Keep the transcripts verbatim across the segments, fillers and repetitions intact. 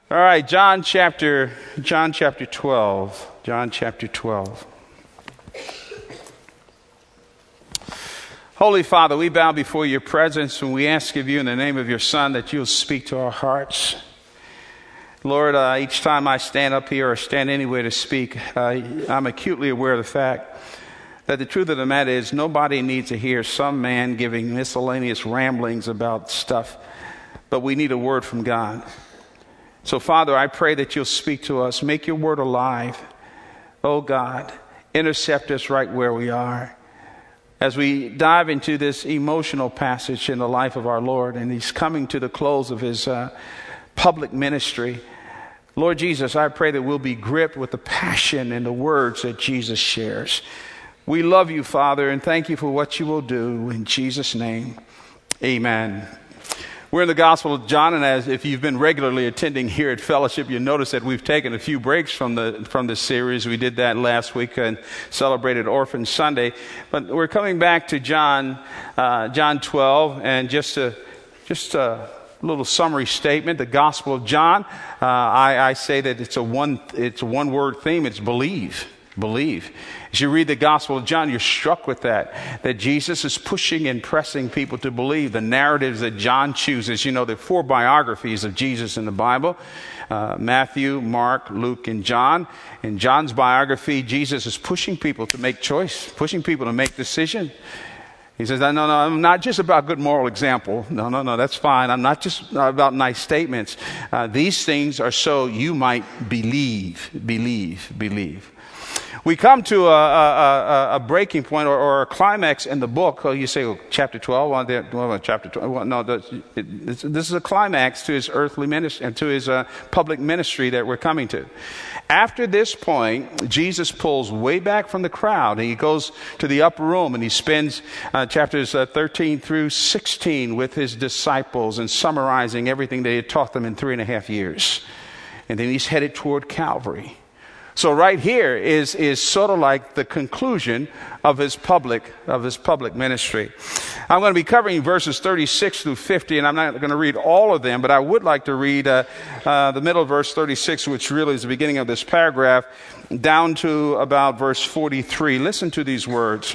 All right, John chapter, John chapter twelve. John chapter twelve. Holy Father, we bow before your presence and we ask of you in the name of your Son that you'll speak to our hearts. Lord, uh, each time I stand up here or stand anywhere to speak, uh, I'm acutely aware of the fact that the truth of the matter is nobody needs to hear some man giving miscellaneous ramblings about stuff, but we need a word from God. So, Father, I pray that you'll speak to us. Make your word alive. Oh, God, intercept us right where we are. As we dive into this emotional passage in the life of our Lord, and he's coming to the close of his uh, public ministry, Lord Jesus, I pray that we'll be gripped with the passion and the words that Jesus shares. We love you, Father, and thank you for what you will do. In Jesus' name, amen. We're in the Gospel of John, and as if you've been regularly attending here at Fellowship, you'll notice that we've taken a few breaks from the from this series. We did that last week and celebrated Orphan Sunday, but we're coming back to John, uh, John twelve, and just a just a little summary statement. The Gospel of John, uh, I, I say that it's a one it's a one word theme. It's believe. Believe. As you read the Gospel of John, you're struck with that, that Jesus is pushing and pressing people to believe. The narratives that John chooses, you know, there are four biographies of Jesus in the Bible, uh, Matthew, Mark, Luke, and John. In John's biography, Jesus is pushing people to make choice, pushing people to make decision. He says, no, no, I'm not just about good moral example. No, no, no, that's fine. I'm not just about nice statements. Uh, these things are so you might believe, believe, believe. We come to a, a, a breaking point or, or a climax in the book. Oh, you say, well, chapter twelve? Well, well, chapter twelve. Well, no, the, it, this is a climax to his earthly ministry and to his uh, public ministry that we're coming to. After this point, Jesus pulls way back from the crowd and he goes to the upper room and he spends uh, chapters uh, thirteen through sixteen with his disciples and summarizing everything that he had taught them in three and a half years. And then he's headed toward Calvary. So right here is, is sort of like the conclusion of his public of his public ministry. I'm going to be covering verses thirty-six through fifty, and I'm not going to read all of them, but I would like to read uh, uh, the middle of verse thirty-six, which really is the beginning of this paragraph, down to about verse forty-three. Listen to these words.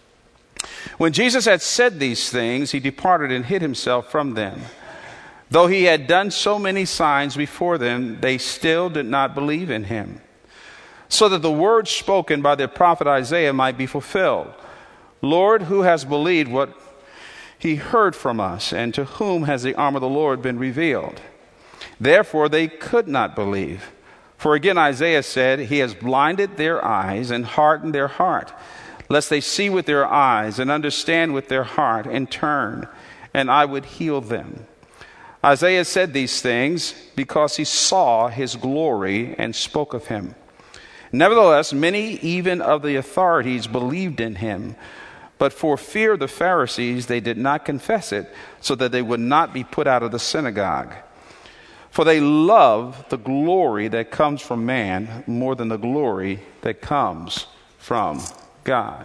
When Jesus had said these things, he departed and hid himself from them. Though he had done so many signs before them, they still did not believe in him. So that the word spoken by the prophet Isaiah might be fulfilled. Lord, who has believed what he heard from us, and to whom has the arm of the Lord been revealed? Therefore they could not believe. For again Isaiah said, he has blinded their eyes and hardened their heart, lest they see with their eyes and understand with their heart and turn, and I would heal them. Isaiah said these things because he saw his glory and spoke of him. Nevertheless, many even of the authorities believed in him, but for fear of the Pharisees, they did not confess it, so that they would not be put out of the synagogue. For they love the glory that comes from man more than the glory that comes from God.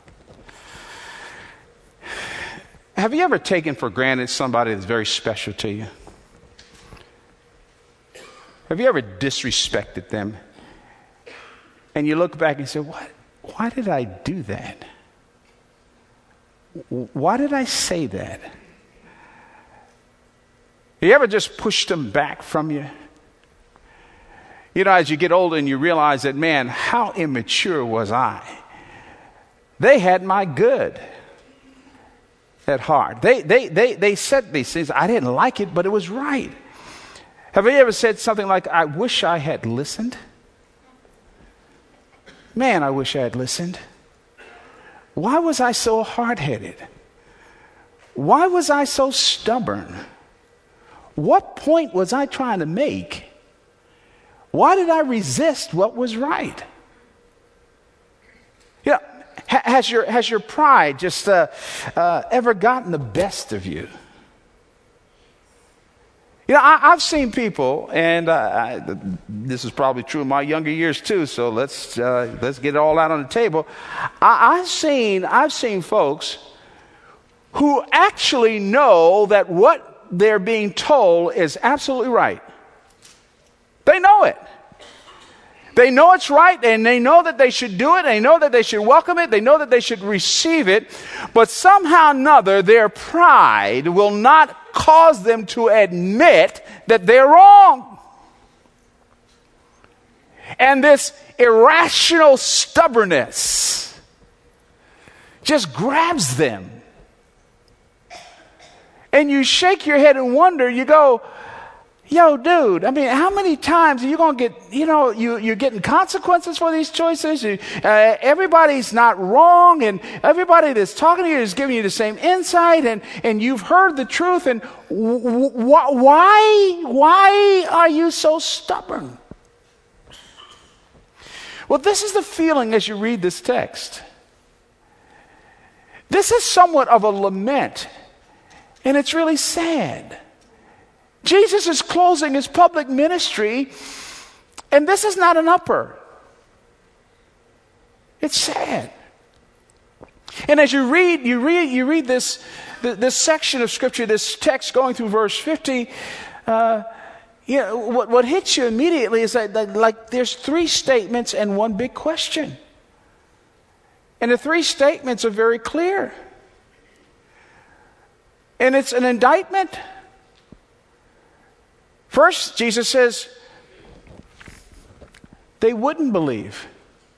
Have you ever taken for granted somebody that's very special to you? Have you ever disrespected them? And you look back and say, what? Why did I do that? Why did I say that? You ever just pushed them back from you? You know, as you get older and you realize that, man, how immature was I? They had my good at heart. They, they, they, they said these things. I didn't like it, but it was right. Have you ever said something like, I wish I had listened? Man, I wish I had listened. Why was I so hard-headed? Why was I so stubborn? What point was I trying to make? Why did I resist what was right? You know, ha- has your has your pride just uh, uh, ever gotten the best of you? You know, I, I've seen people, and uh, I, this is probably true in my younger years too. So let's uh, let's get it all out on the table. I, I've seen I've seen folks who actually know that what they're being told is absolutely right, They know it's right, and they know that they should do it. They know that they should welcome it. They know that they should receive it. But somehow or another, their pride will not cause them to admit that they're wrong. And this irrational stubbornness just grabs them. And you shake your head and wonder, you go, yo, dude, I mean, how many times are you going to get, you know, you, you're getting consequences for these choices? You, uh, everybody's not wrong, and everybody that's talking to you is giving you the same insight, and, and you've heard the truth, and w- w- why, why are you so stubborn? Well, this is the feeling as you read this text. This is somewhat of a lament, and it's really sad. Jesus is closing his public ministry, and this is not an upper. It's sad. And as you read, you read, you read this, this section of Scripture, this text going through verse fifty, uh, you know, what, what hits you immediately is that, that like there's three statements and one big question. And the three statements are very clear. And it's an indictment. First, Jesus says, they wouldn't believe.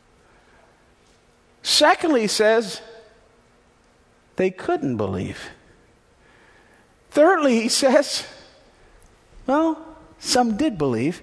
Secondly, he says, they couldn't believe. Thirdly, he says, well, some did believe.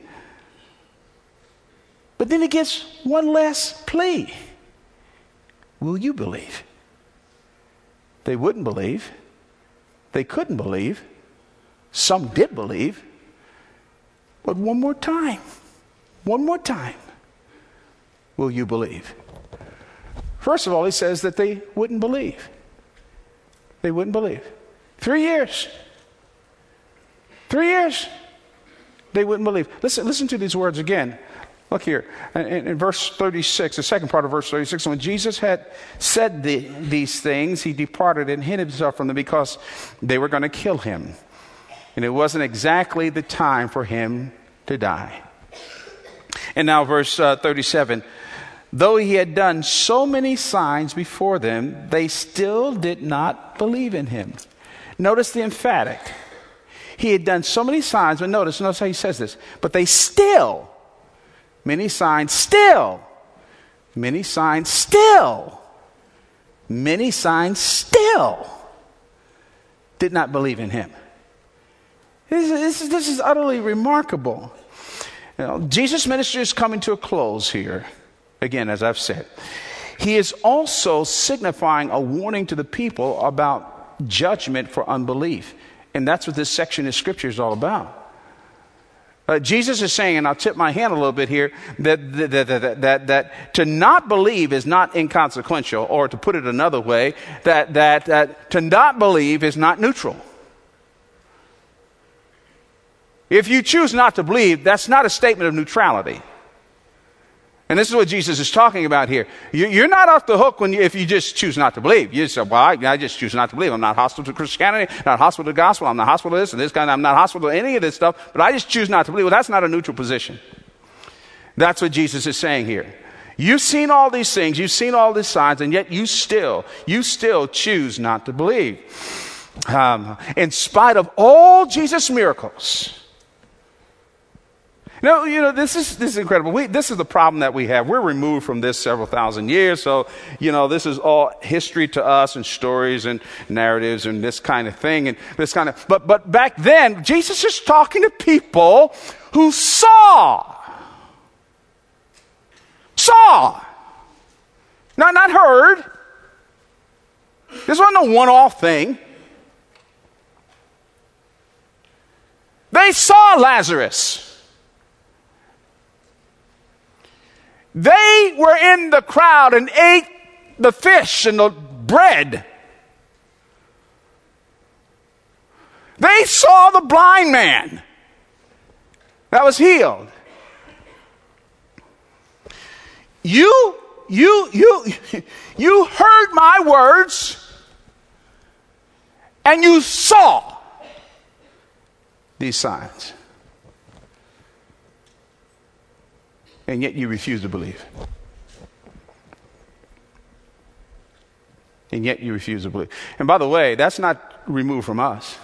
But then he gives one last plea. Will you believe? They wouldn't believe. They couldn't believe. Some did believe. But one more time, one more time, will you believe? First of all, he says that they wouldn't believe. They wouldn't believe. Three years. Three years. They wouldn't believe. Listen, listen to these words again. Look here. In, in verse thirty-six, the second part of verse thirty-six, when Jesus had said the, these things, he departed and hid himself from them because they were going to kill him. And it wasn't exactly the time for him to die. And now verse uh, thirty-seven. Though he had done so many signs before them, they still did not believe in him. Notice the emphatic. He had done so many signs, but notice, notice how he says this. But they still, many signs, still, many signs, still, many signs, still did not believe in him. This is, this is, this is utterly remarkable. You know, Jesus' ministry is coming to a close here. Again, as I've said, he is also signifying a warning to the people about judgment for unbelief. And that's what this section of Scripture is all about. Uh, Jesus is saying, and I'll tip my hand a little bit here, that that, that, that, that that to not believe is not inconsequential, or to put it another way, that, that, that to not believe is not neutral. If you choose not to believe, that's not a statement of neutrality. And this is what Jesus is talking about here. You're not off the hook when you, if you just choose not to believe. You say, well, I, I just choose not to believe. I'm not hostile to Christianity, not hostile to the gospel. I'm not hostile to this and this kind. I'm not hostile to any of this stuff, but I just choose not to believe. Well, that's not a neutral position. That's what Jesus is saying here. You've seen all these things. You've seen all these signs, and yet you still, you still choose not to believe. Um, in spite of all Jesus' miracles. No, you know, this is this is incredible. We, this is the problem that we have. We're removed from this several thousand years. So, you know, this is all history to us and stories and narratives and this kind of thing. And this kind of, but, but back then, Jesus is talking to people who saw. Saw. Not, not heard. This wasn't a one-off thing. They saw Lazarus. They were in the crowd and ate the fish and the bread. They saw the blind man that was healed. You, you, you, you heard my words and you saw these signs. and yet you refuse to believe. And yet you refuse to believe. And by the way, that's not removed from us.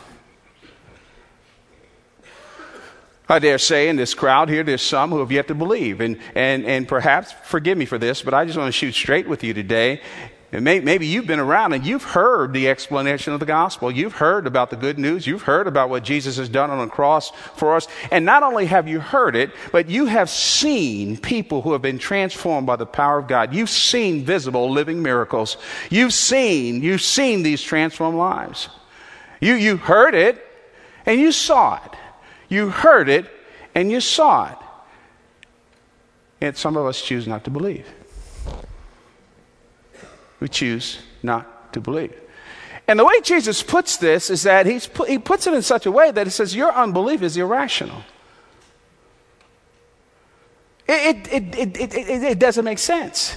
I dare say in this crowd here, there's some who have yet to believe. And, and, and perhaps, forgive me for this, but I just want to shoot straight with you today. And may, maybe you've been around and you've heard the explanation of the gospel. You've heard about the good news. You've heard about what Jesus has done on the cross for us. And not only have you heard it, but you have seen people who have been transformed by the power of God. You've seen visible living miracles. You've seen, you've seen these transformed lives. You, you heard it and you saw it. You heard it and you saw it. And some of us choose not to believe. We choose not to believe. And the way Jesus puts this is that he's put, he puts it in such a way that he says, your unbelief is irrational. It, it, it, it, it, it doesn't make sense.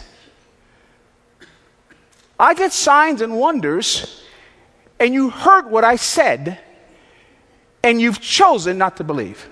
I get signs and wonders, and you heard what I said, and you've chosen not to believe.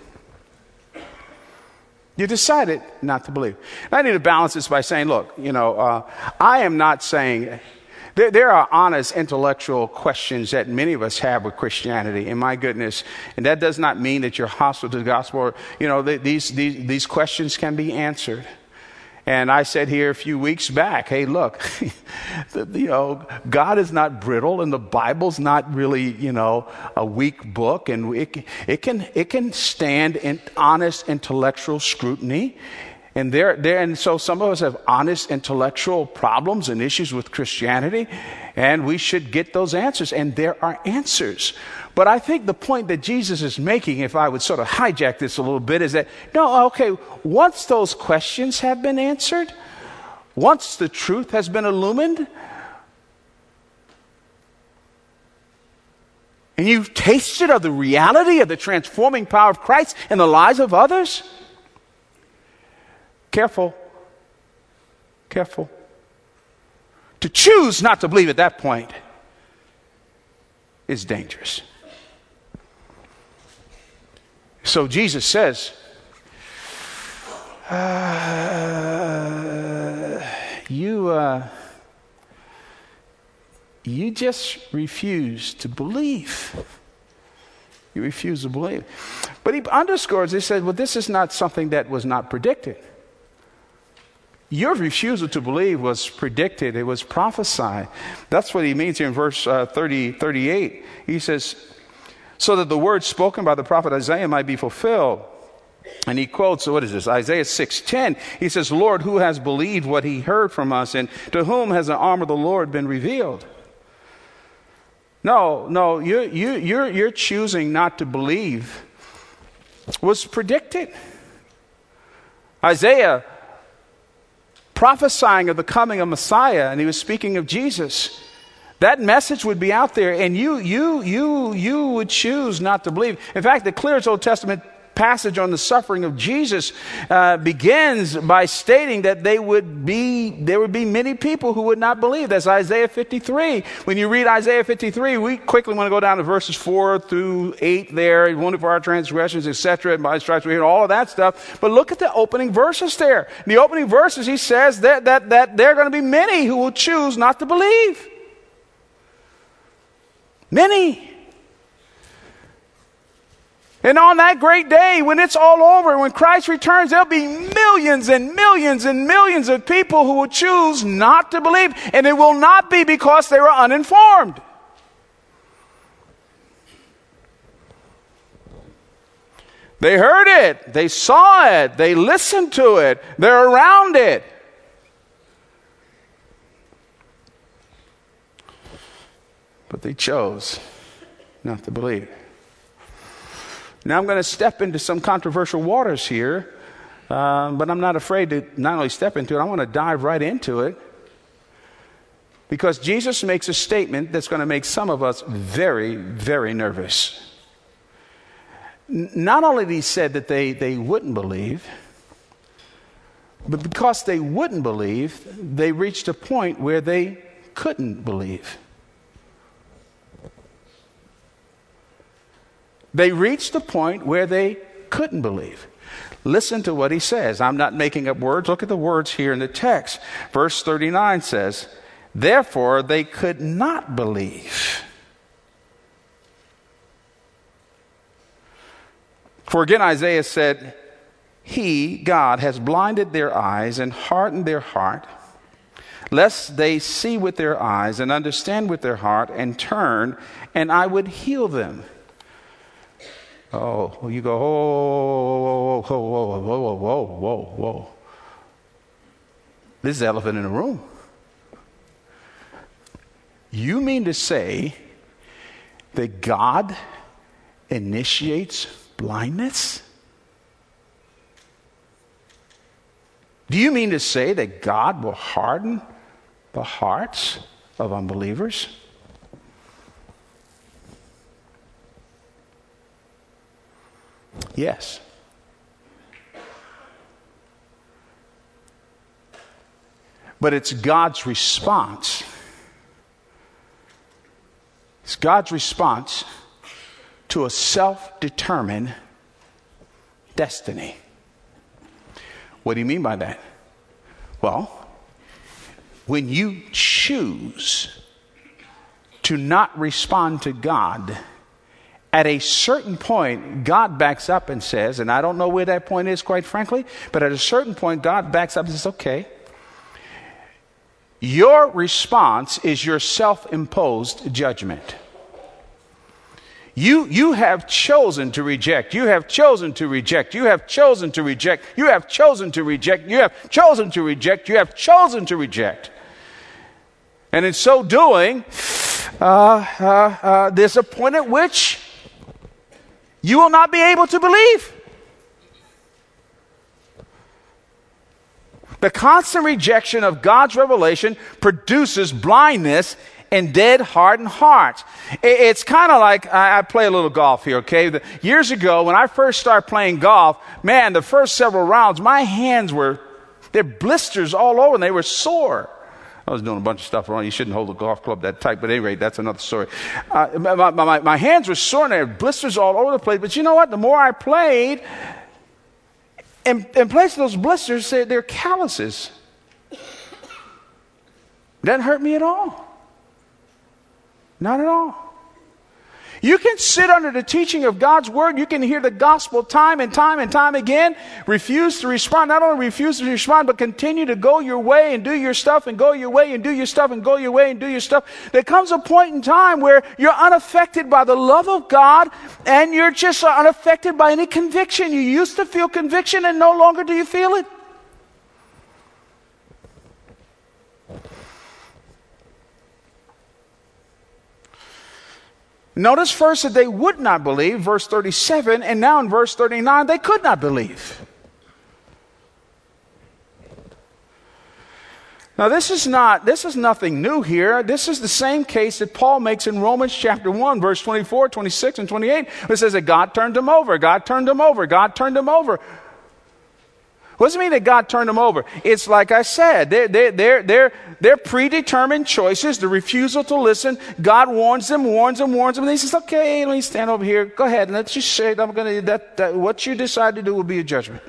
You decided not to believe. And I need to balance this by saying, look, you know, uh, I am not saying, there, there are honest intellectual questions that many of us have with Christianity, and my goodness, and that does not mean that you're hostile to the gospel. Or, you know, th- these, these, these questions can be answered. And I said here a few weeks back, hey, look, the, you know, God is not brittle and the Bible's not really, you know, a weak book. And it, it can it can stand in honest intellectual scrutiny. And there, there, and so some of us have honest intellectual problems and issues with Christianity. And we should get those answers. And there are answers. But I think the point that Jesus is making, if I would sort of hijack this a little bit, is that, no, okay, once those questions have been answered, once the truth has been illumined, and you've tasted of the reality of the transforming power of Christ in the lives of others, careful, careful. To choose not to believe at that point is dangerous. So Jesus says, uh, you, uh, you just refuse to believe. You refuse to believe. But he underscores, he said, well, this is not something that was not predicted. Your refusal to believe was predicted. It was prophesied. That's what he means here in verse uh, thirty, thirty-eight. He says, so that the word spoken by the prophet Isaiah might be fulfilled. And he quotes, what is this? Isaiah six ten. He says, Lord, who has believed what he heard from us, and to whom has the arm of the Lord been revealed? No, no, you, you, you're, you're choosing not to believe was predicted. Isaiah prophesying of the coming of Messiah, and he was speaking of Jesus. That message would be out there, and you, you, you, you would choose not to believe. In fact, the clearest Old Testament passage on the suffering of Jesus uh, begins by stating that they would be, there would be many people who would not believe. That's Isaiah fifty-three. When you read Isaiah fifty-three, we quickly want to go down to verses four through eight there, wounded for our transgressions, et cetera, and by his stripes we hear all of that stuff. But look at the opening verses there. In the opening verses, he says that, that, that there are going to be many who will choose not to believe. Many. And on that great day, when it's all over, when Christ returns, there'll be millions and millions and millions of people who will choose not to believe. And it will not be because they were uninformed. They heard it. They saw it. They listened to it. They're around it. But they chose not to believe. Now I'm going to step into some controversial waters here, uh, but I'm not afraid to not only step into it, I want to dive right into it. Because Jesus makes a statement that's going to make some of us very, very nervous. N- not only did he said that they, they wouldn't believe, but because they wouldn't believe, they reached a point where they couldn't believe. They reached the point where they couldn't believe. Listen to what he says. I'm not making up words. Look at the words here in the text. Verse thirty-nine says, therefore they could not believe. For again Isaiah said, he, God, has blinded their eyes and hardened their heart, lest they see with their eyes and understand with their heart and turn, and I would heal them. Oh, you go, whoa, whoa, whoa, whoa, whoa, whoa, whoa, whoa. This is the elephant in the room. You mean to say that God initiates blindness? Do you mean to say that God will harden the hearts of unbelievers? Yes. But it's God's response. It's God's response to a self-determined destiny. What do you mean by that? Well, when you choose to not respond to God, at a certain point, God backs up and says, and I don't know where that point is, quite frankly, but at a certain point, God backs up and says, okay, your response is your self-imposed judgment. You, you have chosen to reject. You have chosen to reject. You have chosen to reject. You have chosen to reject. You have chosen to reject. You have chosen to reject. And in so doing, uh, uh, uh, there's a point at which you will not be able to believe. The constant rejection of God's revelation produces blindness and dead, hardened hearts. It's kind of like, I play a little golf here, okay? Years ago, when I first started playing golf, man, the first several rounds, my hands were, they're blisters all over, and they were sore. I was doing a bunch of stuff wrong. You shouldn't hold a golf club that tight, but at any rate, that's another story. Uh, my, my, my hands were sore, and there were blisters all over the place. But you know what? The more I played, in, in place of those blisters, they're, they're calluses. Doesn't hurt me at all. Not at all. You can sit under the teaching of God's word. You can hear the gospel time and time and time again. Refuse to respond. Not only refuse to respond, but continue to go your way and do your stuff and go your way and do your stuff and go your way and do your stuff. There comes a point in time where you're unaffected by the love of God and you're just unaffected by any conviction. You used to feel conviction and no longer do you feel it. Notice first that they would not believe, verse thirty-seven, and now in verse thirty-nine, they could not believe. Now this is not, this is nothing new here. This is the same case that Paul makes in Romans chapter one, verse twenty-four, twenty-six, and twenty-eight. It says that God turned them over, God turned them over, God turned them over. What does it mean that God turned them over? It's like I said, they're, they're, they're, they're, they're predetermined choices, the refusal to listen. God warns them, warns them, warns them, and he says, okay, let me stand over here. Go ahead, and let's just say I'm gonna, that, that, what you decide to do will be a judgment.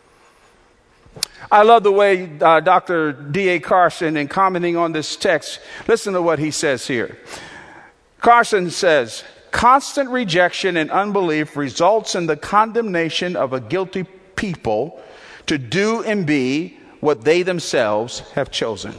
I love the way uh, Doctor D A Carson, in commenting on this text, listen to what he says here. Carson says, constant rejection and unbelief results in the condemnation of a guilty people to do and be what they themselves have chosen.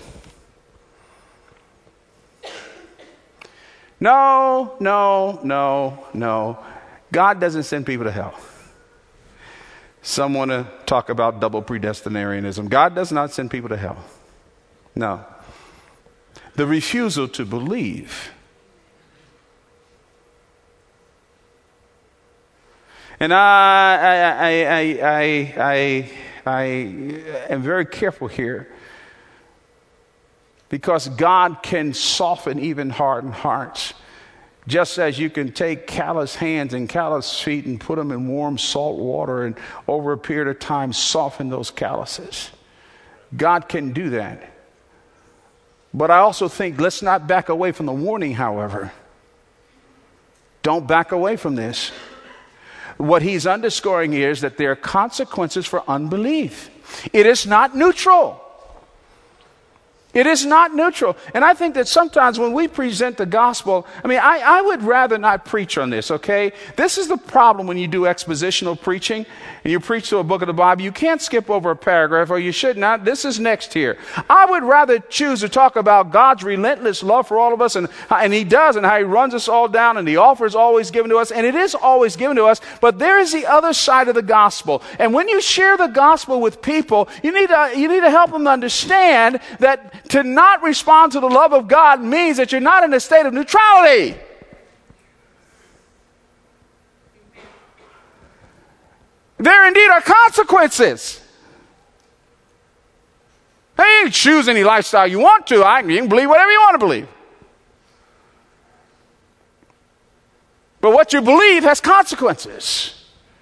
No, no, no, no. God doesn't send people to hell. Some want to talk about double predestinarianism. God does not send people to hell. No. The refusal to believe. And I, I, I, I, I, I am very careful here, because God can soften even hardened hearts. Just as you can take callous hands and callous feet and put them in warm salt water and over a period of time soften those calluses. God can do that. But I also think, let's not back away from the warning, however. Don't back away from this. what he's underscoring here is that there are consequences for unbelief. It is not neutral. It is not neutral. And I think that sometimes when we present the gospel, I mean, I, I would rather not preach on this, okay? This is the problem when you do expositional preaching and you preach to a book of the Bible. You can't skip over a paragraph, or you should not. This is next here. I would rather choose to talk about God's relentless love for all of us, and, and he does, and how he runs us all down, and the offer is always given to us, and it is always given to us. But there is the other side of the gospel. And when you share the gospel with people, you need to, you need to help them understand that to not respond to the love of God means that you're not in a state of neutrality. There indeed are consequences. Hey, you can choose any lifestyle you want to. I, you can believe whatever you want to believe. But what you believe has consequences.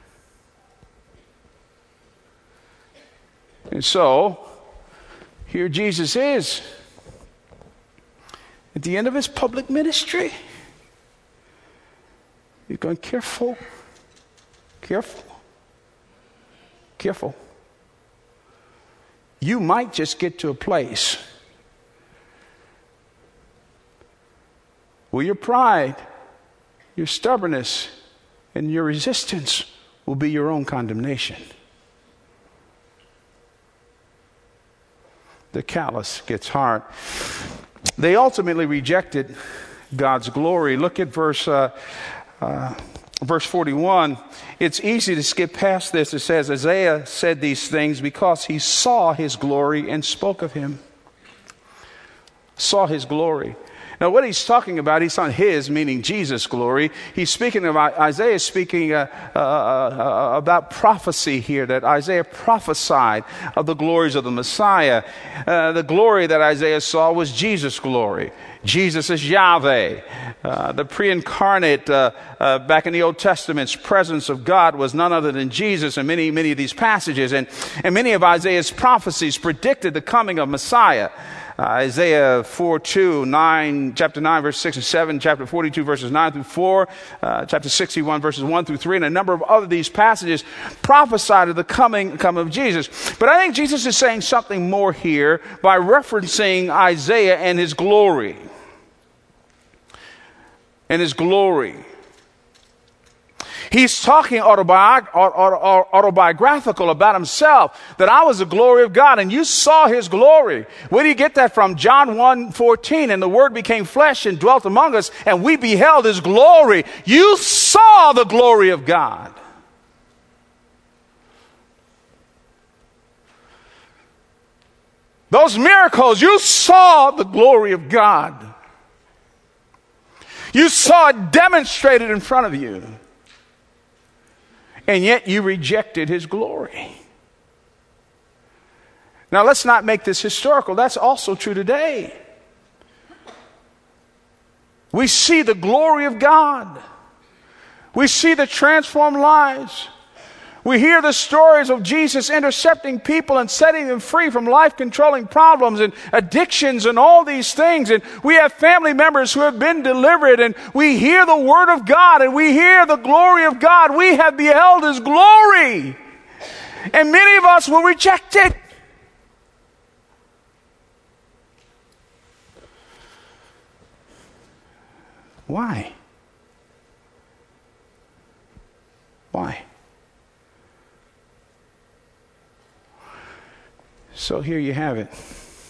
And so, here Jesus is at the end of his public ministry. He's going, careful, careful, careful. You might just get to a place where your pride, your stubbornness, and your resistance will be your own condemnation. The callous gets hard. They ultimately rejected God's glory. Look at verse uh, uh, verse forty-one. It's easy to skip past this. It says, Isaiah said these things because he saw his glory and spoke of him. Saw his glory. Now, what he's talking about, he's on his, meaning Jesus' glory. He's speaking about, Isaiah is speaking uh, uh, uh, about prophecy here, that Isaiah prophesied of the glories of the Messiah. Uh, the glory that Isaiah saw was Jesus' glory. Jesus is Yahweh. Uh, the pre-incarnate, uh, uh, back in the Old Testament's presence of God was none other than Jesus in many, many of these passages. And, and many of Isaiah's prophecies predicted the coming of Messiah. Uh, Isaiah four two, nine, chapter nine, verse six and seven, chapter forty-two, verses nine through four, uh, chapter sixty-one, verses one through three, and a number of other these passages prophesied of the coming, coming of Jesus. But I think Jesus is saying something more here by referencing Isaiah and his glory. And his glory. He's talking autobi- autobiographical about himself, that I was the glory of God, and you saw his glory. Where do you get that from? John one fourteen, and the word became flesh and dwelt among us, and we beheld his glory. You saw the glory of God. Those miracles, you saw the glory of God. You saw it demonstrated in front of you. And yet you rejected his glory. Now let's not make this historical. That's also true today. We see the glory of God. We see the transformed lives. We hear the stories of Jesus intercepting people and setting them free from life-controlling problems and addictions and all these things. And we have family members who have been delivered, and we hear the word of God and we hear the glory of God. We have beheld his glory. And many of us will reject it. Why? Why? So here you have it.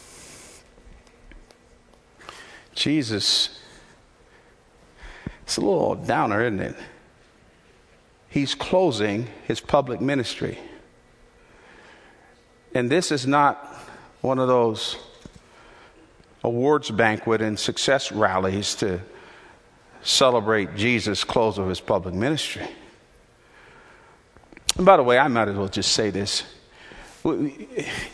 Jesus, it's a little downer, isn't it? He's closing his public ministry. And this is not one of those awards banquet and success rallies to celebrate Jesus' close of his public ministry. And by the way, I might as well just say this. We,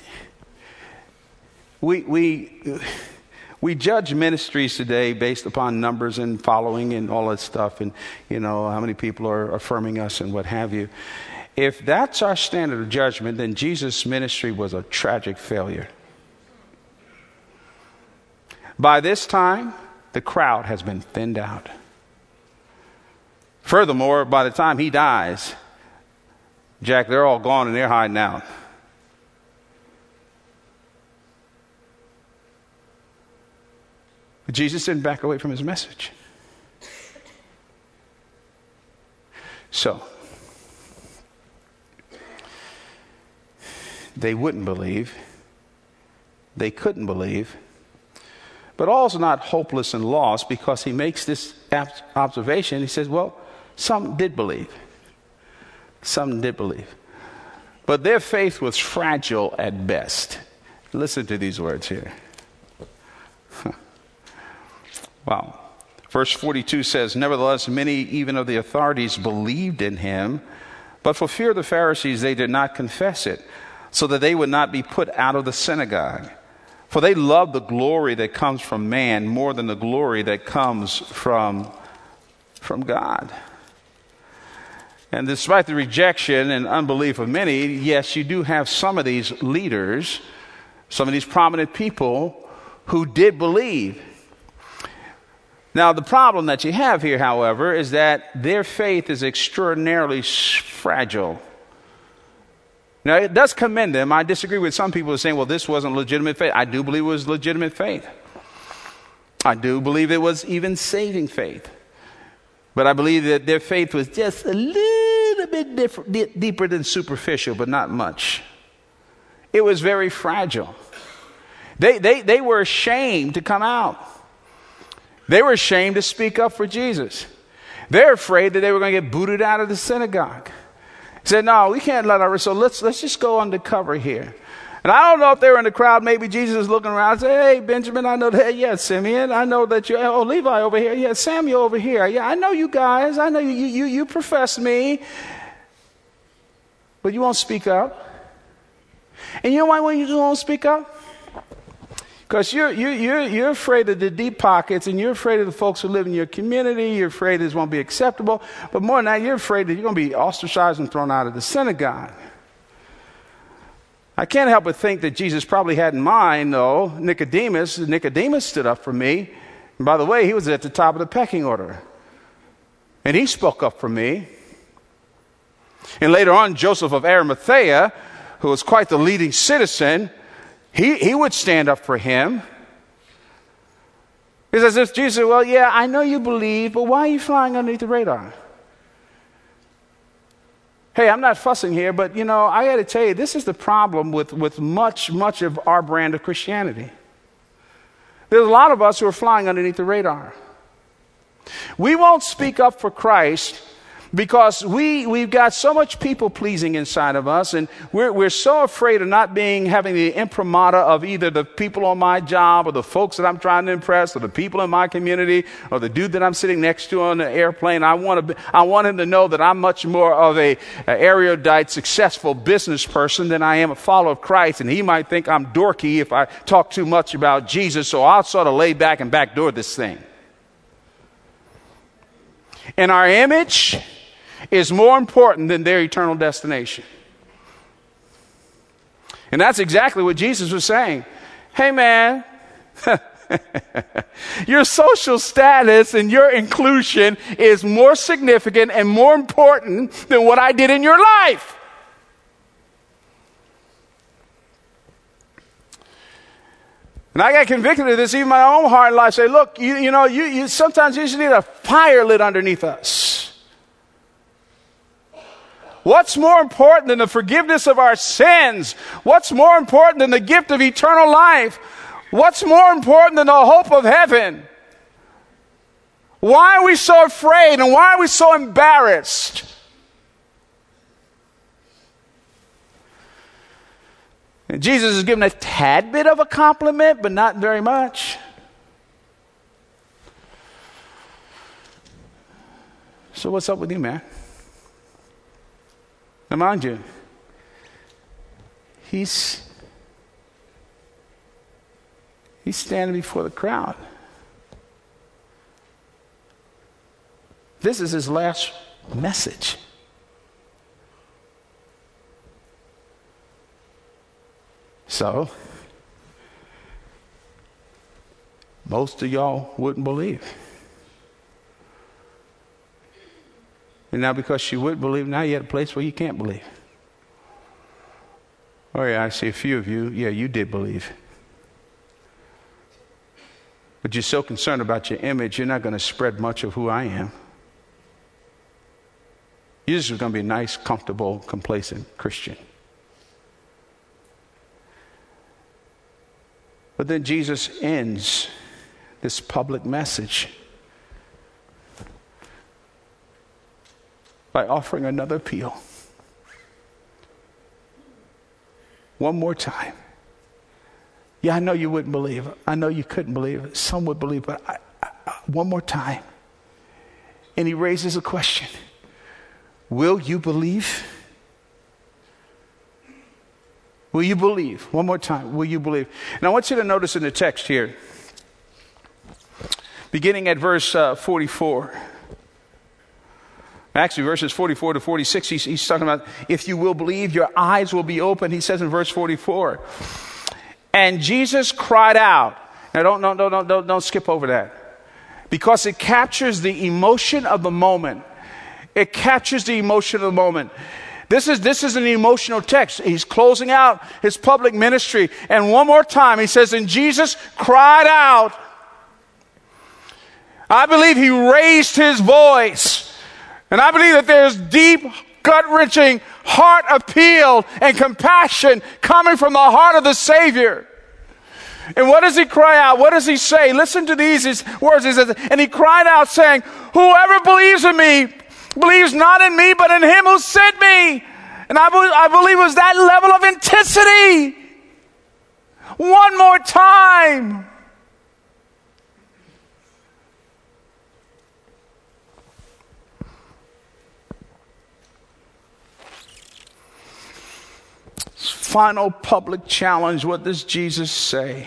we, we, we judge ministries today based upon numbers and following and all that stuff, and, you know, how many people are affirming us and what have you. If that's our standard of judgment, then Jesus' ministry was a tragic failure. By this time, the crowd has been thinned out. Furthermore, by the time he dies, Jack, they're all gone and they're hiding out. But Jesus didn't back away from his message. So, they wouldn't believe. They couldn't believe. But all's not hopeless and lost, because he makes this observation. He says, well, some did believe. Some did believe. But their faith was fragile at best. Listen to these words here. Wow. Verse forty-two says, nevertheless, many even of the authorities believed in him, but for fear of the Pharisees, they did not confess it, so that they would not be put out of the synagogue. For they love the glory that comes from man more than the glory that comes from, from God. And despite the rejection and unbelief of many, yes, you do have some of these leaders, some of these prominent people who did believe. Now, the problem that you have here, however, is that their faith is extraordinarily fragile. Now, it does commend them. I disagree with some people who are saying, well, this wasn't legitimate faith. I do believe it was legitimate faith. I do believe it was even saving faith. But I believe that their faith was just a little bit different, deeper than superficial, but not much. It was very fragile. They, they, they were ashamed to come out. They were ashamed to speak up for Jesus. They're afraid that they were going to get booted out of the synagogue. He said, no, we can't let our, so let's, let's just go undercover here. And I don't know if they were in the crowd. Maybe Jesus is looking around and say, hey, Benjamin, I know that. Yeah, Simeon, I know that you, oh, Levi over here. Yeah, Samuel over here. Yeah, I know you guys. I know you, you, you profess me. But you won't speak up. And you know why when you won't speak up? Because you're, you're, you're, you're afraid of the deep pockets, and you're afraid of the folks who live in your community. You're afraid this won't be acceptable. But more than that, you're afraid that you're going to be ostracized and thrown out of the synagogue. I can't help but think that Jesus probably had in mind, though, Nicodemus. Nicodemus stood up for me. And by the way, he was at the top of the pecking order. And he spoke up for me. And later on, Joseph of Arimathea, who was quite the leading citizen, He, he would stand up for him. It's as if Jesus said, well, yeah, I know you believe, but why are you flying underneath the radar? Hey, I'm not fussing here, but, you know, I got to tell you, this is the problem with, with much, much of our brand of Christianity. There's a lot of us who are flying underneath the radar. We won't speak up for Christ because we, we've got so much people-pleasing inside of us, and we're, we're so afraid of not being, having the imprimatur of either the people on my job or the folks that I'm trying to impress or the people in my community or the dude that I'm sitting next to on the airplane. I want to, I want him to know that I'm much more of a, a erudite, successful business person than I am a follower of Christ, and he might think I'm dorky if I talk too much about Jesus, so I'll sort of lay back and backdoor this thing. And our image is more important than their eternal destination. And that's exactly what Jesus was saying. Hey, man, your social status and your inclusion is more significant and more important than what I did in your life. And I got convicted of this even in my own heart and life. Say, look, you, you know, you, you sometimes you just need a fire lit underneath us. What's more important than the forgiveness of our sins? What's more important than the gift of eternal life? What's more important than the hope of heaven? Why are we so afraid and why are we so embarrassed? And Jesus is given a tad bit of a compliment, but not very much. So what's up with you, man? Now, mind you, he's, he's standing before the crowd. This is his last message. So, most of y'all wouldn't believe. And now because you would believe, now you're at a place where you can't believe. Oh, yeah, I see a few of you. Yeah, you did believe. But you're so concerned about your image, you're not going to spread much of who I am. You're just going to be a nice, comfortable, complacent Christian. But then Jesus ends this public message by offering another appeal. One more time. Yeah, I know you wouldn't believe. I know you couldn't believe. Some would believe, but I, I, I, one more time. And he raises a question. Will you believe? Will you believe? One more time. Will you believe? And I want you to notice in the text here, beginning at verse uh, forty-four. Actually, verses forty-four to forty-six, he's, he's talking about if you will believe, your eyes will be open. He says in verse forty-four, and Jesus cried out. Now, don't, don't, don't, don't, don't skip over that, because it captures the emotion of the moment. It captures the emotion of the moment. This is, this is an emotional text. He's closing out his public ministry. And one more time, he says, and Jesus cried out. I believe he raised his voice. And I believe that there's deep, gut-wrenching heart appeal and compassion coming from the heart of the Savior. And what does he cry out? What does he say? Listen to these words. He says, and he cried out saying, whoever believes in me, believes not in me, but in him who sent me. And I, be- I believe it was that level of intensity. One more time. Final public challenge. What does Jesus say?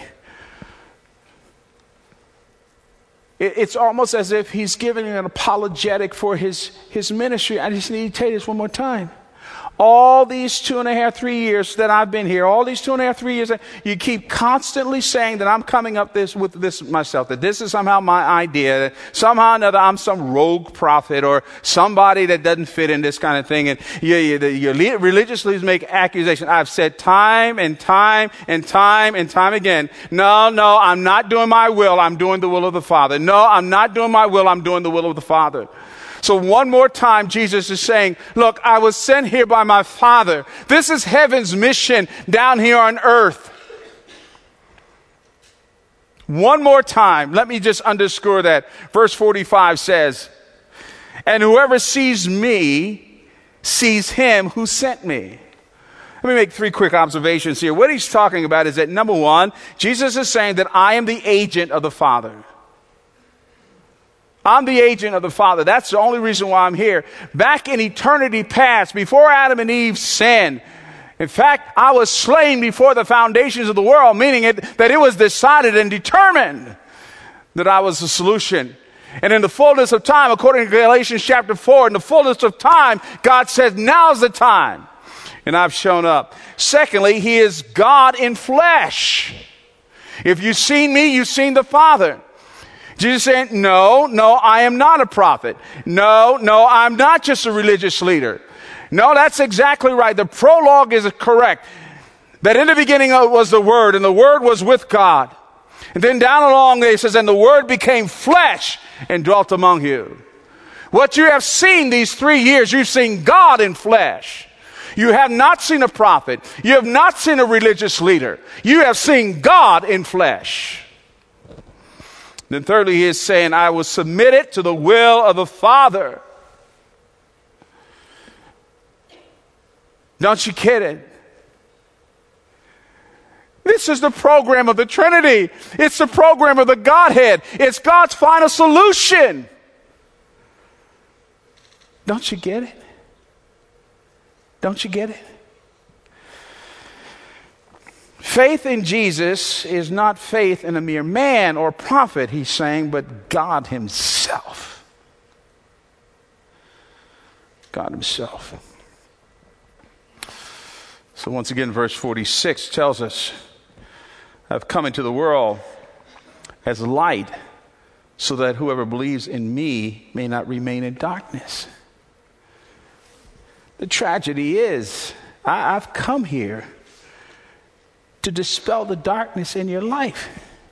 It's almost as if he's giving an apologetic for his, his ministry. I just need to tell you this one more time. All these two and a half, three years that I've been here, all these two and a half, three years, you keep constantly saying that I'm coming up this with this myself, that this is somehow my idea, that somehow or another I'm some rogue prophet or somebody that doesn't fit in this kind of thing. And you, you, the, your religious leaders make accusations. I've said time and time and time and time again, no, no, I'm not doing my will. I'm doing the will of the Father. No, I'm not doing my will. I'm doing the will of the Father. So one more time, Jesus is saying, look, I was sent here by my Father. This is heaven's mission down here on earth. One more time, let me just underscore that. Verse forty-five says, and whoever sees me sees him who sent me. Let me make three quick observations here. What he's talking about is that, number one, Jesus is saying that I am the agent of the Father. I'm the agent of the Father. That's the only reason why I'm here. Back in eternity past, before Adam and Eve sinned, in fact, I was slain before the foundations of the world, meaning it, that it was decided and determined that I was the solution. And in the fullness of time, according to Galatians chapter four, in the fullness of time, God says, now's the time. And I've shown up. Secondly, he is God in flesh. If you've seen me, you've seen the Father. Jesus said, no, no, I am not a prophet. No, no, I'm not just a religious leader. No, that's exactly right. The prologue is correct. That in the beginning was the Word, and the Word was with God. And then down along there it says, and the Word became flesh and dwelt among you. What you have seen these three years, you've seen God in flesh. You have not seen a prophet. You have not seen a religious leader. You have seen God in flesh. Then thirdly, he is saying, I will submit it to the will of the Father. Don't you get it? This is the program of the Trinity. It's the program of the Godhead. It's God's final solution. Don't you get it? Don't you get it? Faith in Jesus is not faith in a mere man or prophet, he's saying, but God himself. God himself. So once again, verse forty-six tells us, I've come into the world as light so that whoever believes in me may not remain in darkness. The tragedy is, I, I've come here to dispel the darkness in your life.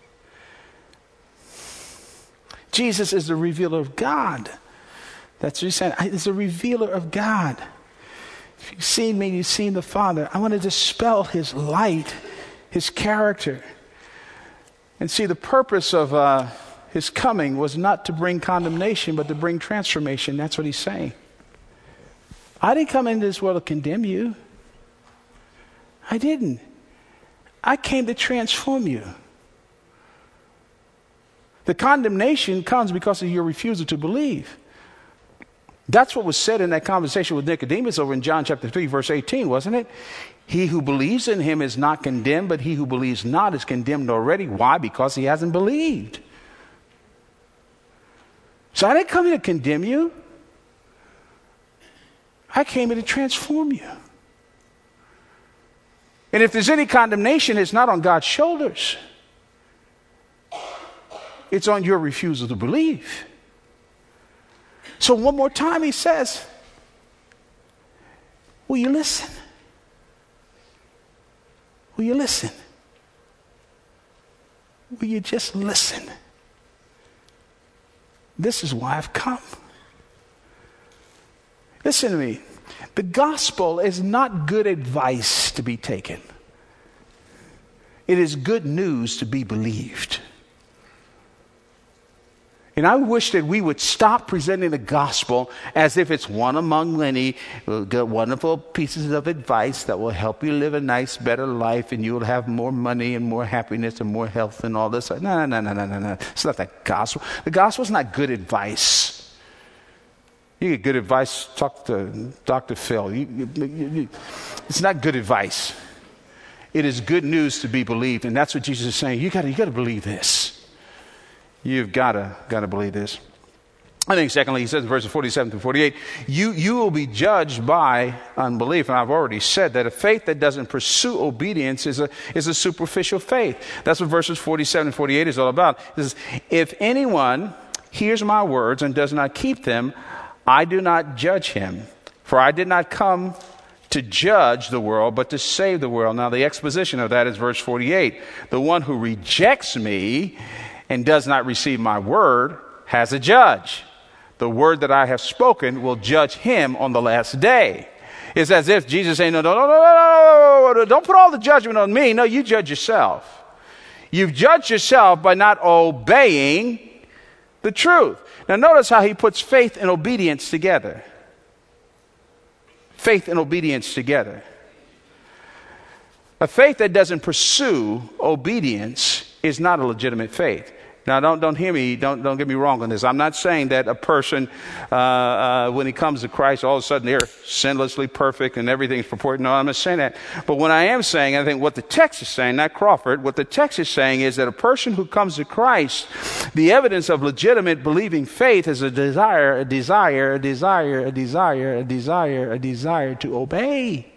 Jesus is the revealer of God. That's what he said. He's a revealer of God. If you've seen me, you've seen the Father. I want to dispel his light, his character. And see, the purpose of uh, his coming was not to bring condemnation, but to bring transformation. That's what he's saying. I didn't come into this world to condemn you. I didn't. I came to transform you. The condemnation comes because of your refusal to believe. That's what was said in that conversation with Nicodemus over in John chapter three, verse eighteen, wasn't it? He who believes in him is not condemned, but he who believes not is condemned already. Why? Because he hasn't believed. So I didn't come here to condemn you. I came here to transform you. And if there's any condemnation, it's not on God's shoulders. It's on your refusal to believe. So one more time he says, will you listen? Will you listen? Will you just listen? This is why I've come. Listen to me. The gospel is not good advice to be taken. It is good news to be believed. And I wish that we would stop presenting the gospel as if it's one among many wonderful pieces of advice that will help you live a nice, better life, and you'll have more money and more happiness and more health and all this. No, no, no, no, no, no, no. It's not the gospel. The gospel is not good advice. You get good advice, talk to Doctor Phil. You, you, you, it's not good advice. It is good news to be believed, and that's what Jesus is saying. You got you got to believe this. You've got to got to believe this. I think secondly, he says in verses forty-seven through forty-eight, you, you will be judged by unbelief. And I've already said that a faith that doesn't pursue obedience is a, is a superficial faith. That's what verses forty-seven and forty-eight is all about. It says, if anyone hears my words and does not keep them, I do not judge him. For I did not come to judge the world, but to save the world. Now the exposition of that is verse forty-eight. The one who rejects me and does not receive my word has a judge. The word that I have spoken will judge him on the last day. It's as if Jesus is saying, no, no, no, no, no, no, don't put all the judgment on me. No, you judge yourself. You've judged yourself by not obeying the truth. Now notice how he puts faith and obedience together. Faith and obedience together. A faith that doesn't pursue obedience is not a legitimate faith. Now, don't don't hear me. Don't don't get me wrong on this. I'm not saying that a person, uh, uh, when he comes to Christ, all of a sudden they're sinlessly perfect and everything's purported. No, I'm not saying that. But what I am saying, I think what the text is saying, not Crawford, what the text is saying is that a person who comes to Christ, the evidence of legitimate believing faith is a desire, a desire, a desire, a desire, a desire, a desire to obey.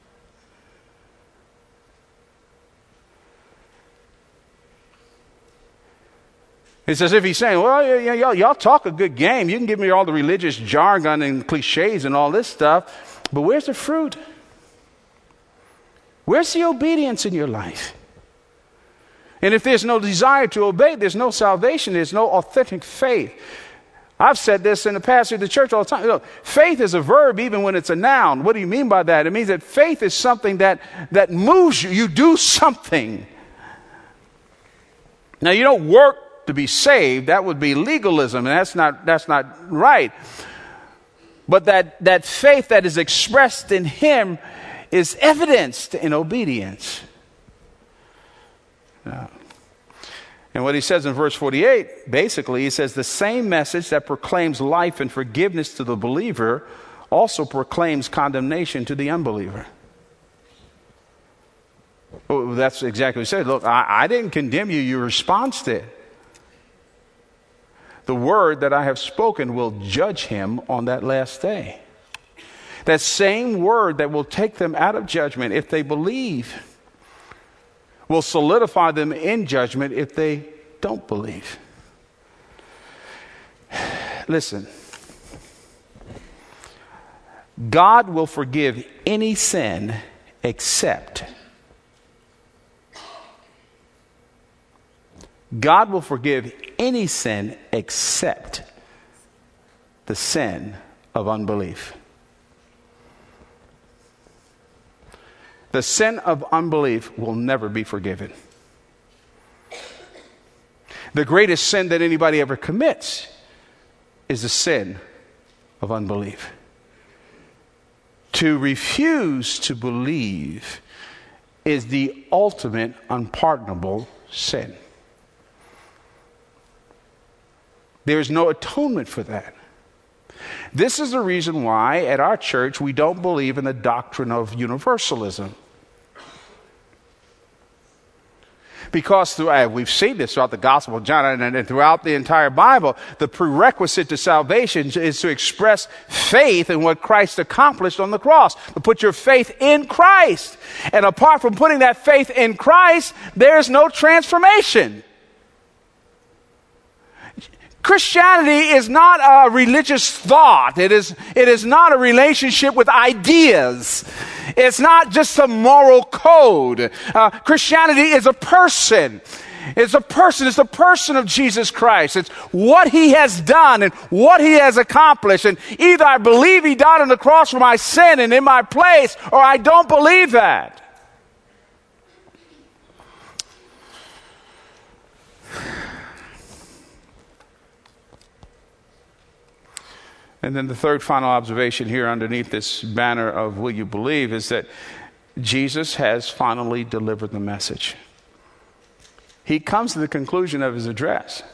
It's as if he's saying, well, y- y- y'all, y'all talk a good game. You can give me all the religious jargon and cliches and all this stuff, but where's the fruit? Where's the obedience in your life? And if there's no desire to obey, there's no salvation, there's no authentic faith. I've said this in the past of the church all the time. Look, faith is a verb even when it's a noun. What do you mean by that? It means that faith is something that, that moves you. You do something. Now, you don't work to be saved. That would be legalism, and that's not that's not right. But that that faith that is expressed in him is evidenced in obedience. Now, and what he says in verse forty-eight, basically, he says the same message that proclaims life and forgiveness to the believer also proclaims condemnation to the unbeliever. Well, that's exactly what he said. Look, I, I didn't condemn you. Your response did. The word that I have spoken will judge him on that last day. That same word that will take them out of judgment if they believe will solidify them in judgment if they don't believe. Listen, God will forgive any sin except God will forgive any sin except the sin of unbelief. The sin of unbelief will never be forgiven. The greatest sin that anybody ever commits is the sin of unbelief. To refuse to believe is the ultimate unpardonable sin. There is no atonement for that. This is the reason why at our church we don't believe in the doctrine of universalism. Because through, we've seen this throughout the Gospel of John and, and throughout the entire Bible, the prerequisite to salvation is to express faith in what Christ accomplished on the cross. To put your faith in Christ. And apart from putting that faith in Christ, there's no transformation. Christianity is not a religious thought. It is, it is not a relationship with ideas. It's not just a moral code. Uh, Christianity is a person. It's a person. It's the person of Jesus Christ. It's what he has done and what he has accomplished. And either I believe he died on the cross for my sin and in my place, or I don't believe that. And then the third final observation here underneath this banner of will you believe is that Jesus has finally delivered the message. He comes to the conclusion of his address.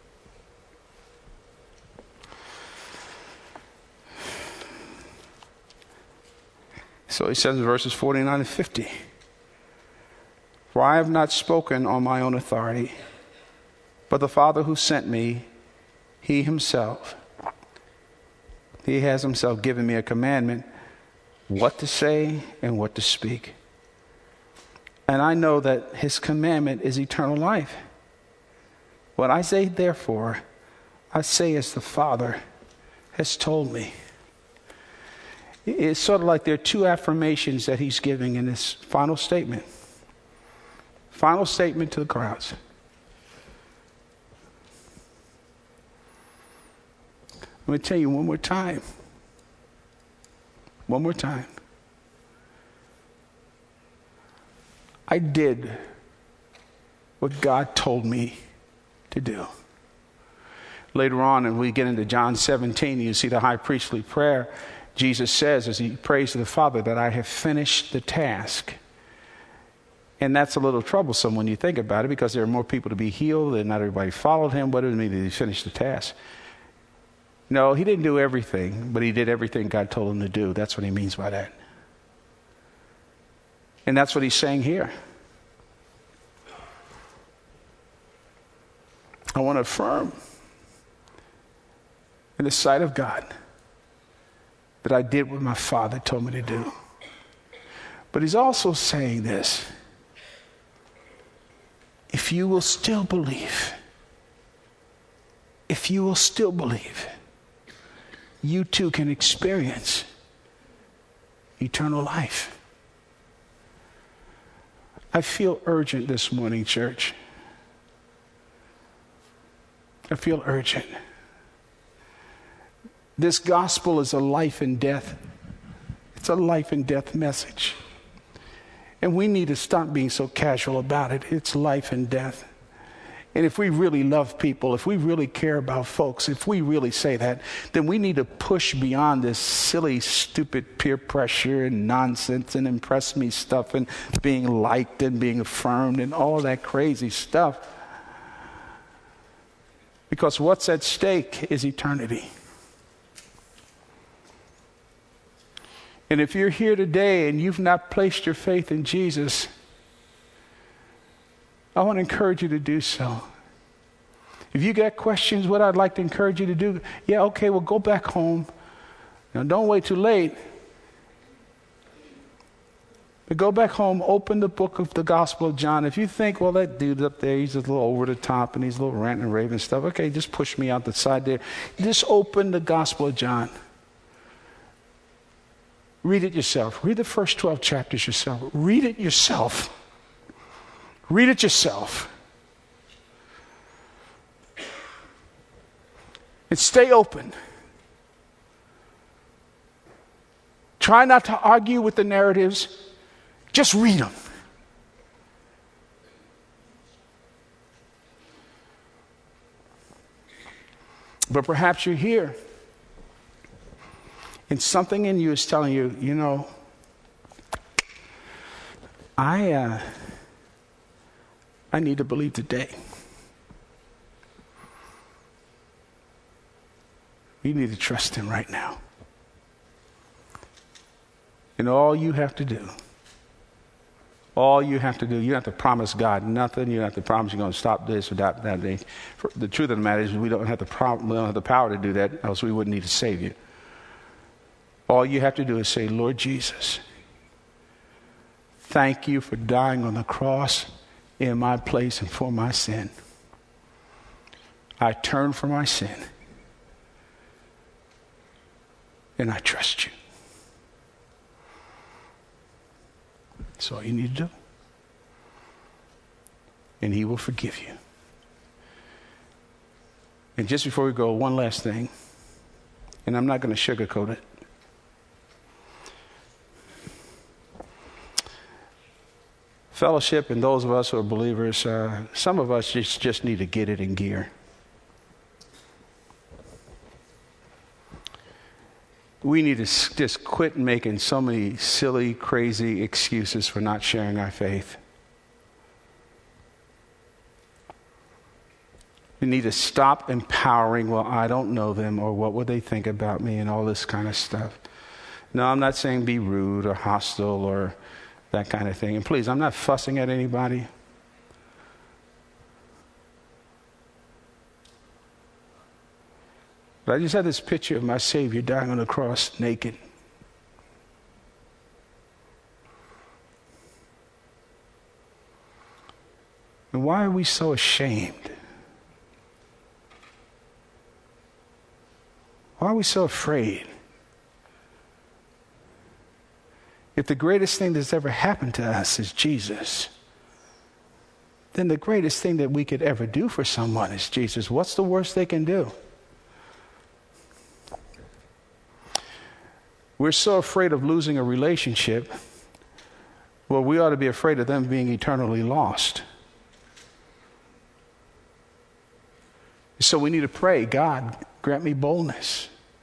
So he says in verses forty-nine and fifty, "For I have not spoken on my own authority, but the Father who sent me, he himself, He has himself given me a commandment, what to say and what to speak. And I know that his commandment is eternal life. What I say, therefore, I say as the Father has told me." It's sort of like there are two affirmations that he's giving in this final statement. Final statement to the crowds. Let me tell you one more time. One more time. I did what God told me to do. Later on, and we get into John seventeen, you see the high priestly prayer. Jesus says, as he prays to the Father, that I have finished the task. And that's a little troublesome when you think about it, because there are more people to be healed and not everybody followed him. What does it mean that he finished the task? No, he didn't do everything, but he did everything God told him to do. That's what he means by that. And that's what he's saying here. I want to affirm in the sight of God that I did what my Father told me to do. But he's also saying this: if you will still believe, if you will still believe, you too can experience eternal life. I feel urgent this morning, church. I feel urgent. This gospel is a life and death. It's a life and death message. And we need to stop being so casual about it. It's life and death. And if we really love people, if we really care about folks, if we really say that, then we need to push beyond this silly, stupid peer pressure and nonsense and impress me stuff and being liked and being affirmed and all that crazy stuff. Because what's at stake is eternity. And if you're here today and you've not placed your faith in Jesus, I want to encourage you to do so. If you got questions, what I'd like to encourage you to do, yeah, okay, well, go back home. Now, don't wait too late. But go back home, open the book of the Gospel of John. If you think, well, that dude up there, he's a little over the top and he's a little ranting and raving stuff, okay, just push me out the side there. Just open the Gospel of John. Read it yourself. Read the first twelve chapters yourself. Read it yourself. Read it yourself. And stay open. Try not to argue with the narratives. Just read them. But perhaps you're here, and something in you is telling you, you know, I uh, I need to believe today. You need to trust him right now. And all you have to do, all you have to do, you don't have to promise God nothing. You don't have to promise you're going to stop this or that. that day. The truth of the matter is we don't have the problem, we don't have the power to do that, else we wouldn't need a Savior. All you have to do is say, Lord Jesus, thank you for dying on the cross in my place and for my sin. I turn from my sin. And I trust you. That's all you need to do. And he will forgive you. And just before we go, one last thing. And I'm not going to sugarcoat it. Fellowship and those of us who are believers, uh, some of us just, just need to get it in gear. We need to just quit making so many silly, crazy excuses for not sharing our faith. We need to stop empowering, well, I don't know them, or what would they think about me, and all this kind of stuff. No, I'm not saying be rude or hostile or that kind of thing. And please, I'm not fussing at anybody. But I just had this picture of my Savior dying on the cross naked. And why are we so ashamed? Why are we so afraid? If the greatest thing that's ever happened to us is Jesus, then the greatest thing that we could ever do for someone is Jesus. What's the worst they can do? We're so afraid of losing a relationship. Well, we ought to be afraid of them being eternally lost. So we need to pray, God, grant me boldness.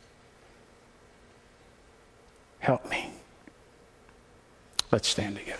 Help me. Let's stand together.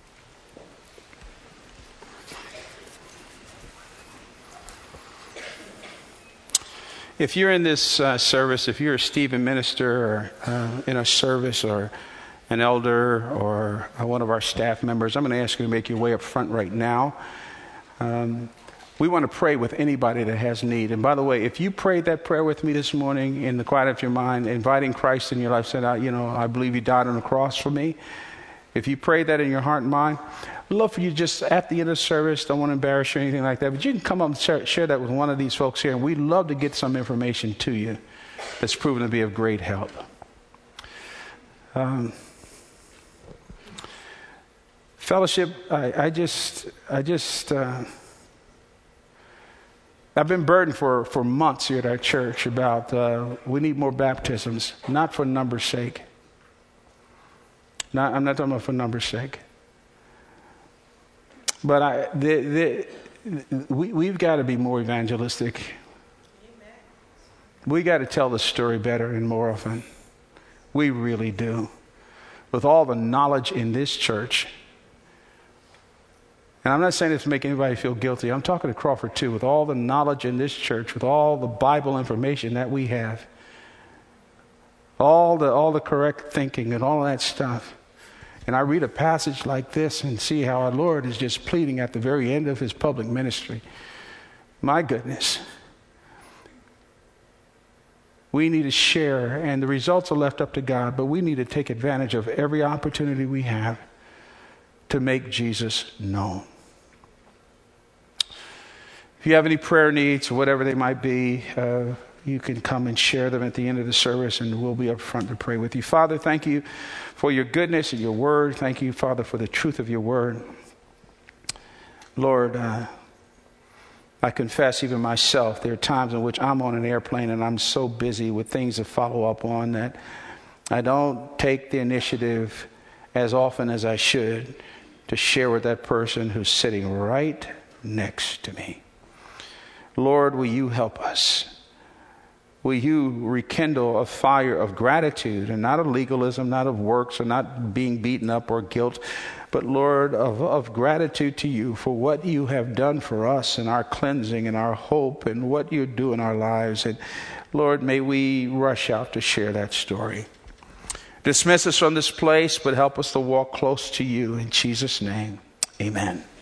If you're in this uh, service, if you're a Stephen minister or uh, in a service or an elder or uh, one of our staff members, I'm going to ask you to make your way up front right now. Um, we want to pray with anybody that has need. And by the way, if you prayed that prayer with me this morning in the quiet of your mind, inviting Christ in your life, said, you know, I believe you died on the cross for me. If you prayed that in your heart and mind, I'd love for you just at the end of the service, don't want to embarrass you or anything like that, but you can come up and share, share that with one of these folks here, and we'd love to get some information to you that's proven to be of great help. Um, fellowship, I, I just, I just, uh, I've been burdened for, for months here at our church about uh, we need more baptisms, not for numbers' sake. Not, I'm not talking about for numbers' sake. But I, the, the, we, we've got to be more evangelistic. Amen. We got to tell the story better and more often. We really do. With all the knowledge in this church, and I'm not saying this to make anybody feel guilty. I'm talking to Crawford too. With all the knowledge in this church, with all the Bible information that we have, all the all the correct thinking and all that stuff. And I read a passage like this and see how our Lord is just pleading at the very end of his public ministry. My goodness. We need to share, and the results are left up to God, but we need to take advantage of every opportunity we have to make Jesus known. If you have any prayer needs, whatever they might be, uh, you can come and share them at the end of the service, and we'll be up front to pray with you. Father, thank you for your goodness and your word. Thank you, Father, for the truth of your word. Lord, uh, I confess, even myself, there are times in which I'm on an airplane and I'm so busy with things to follow up on that I don't take the initiative as often as I should to share with that person who's sitting right next to me. Lord, will you help us? Will you rekindle a fire of gratitude, and not of legalism, not of works, or not being beaten up or guilt, but Lord, of, of gratitude to you for what you have done for us and our cleansing and our hope and what you do in our lives. And Lord, may we rush out to share that story. Dismiss us from this place, but help us to walk close to you. In Jesus' name, amen.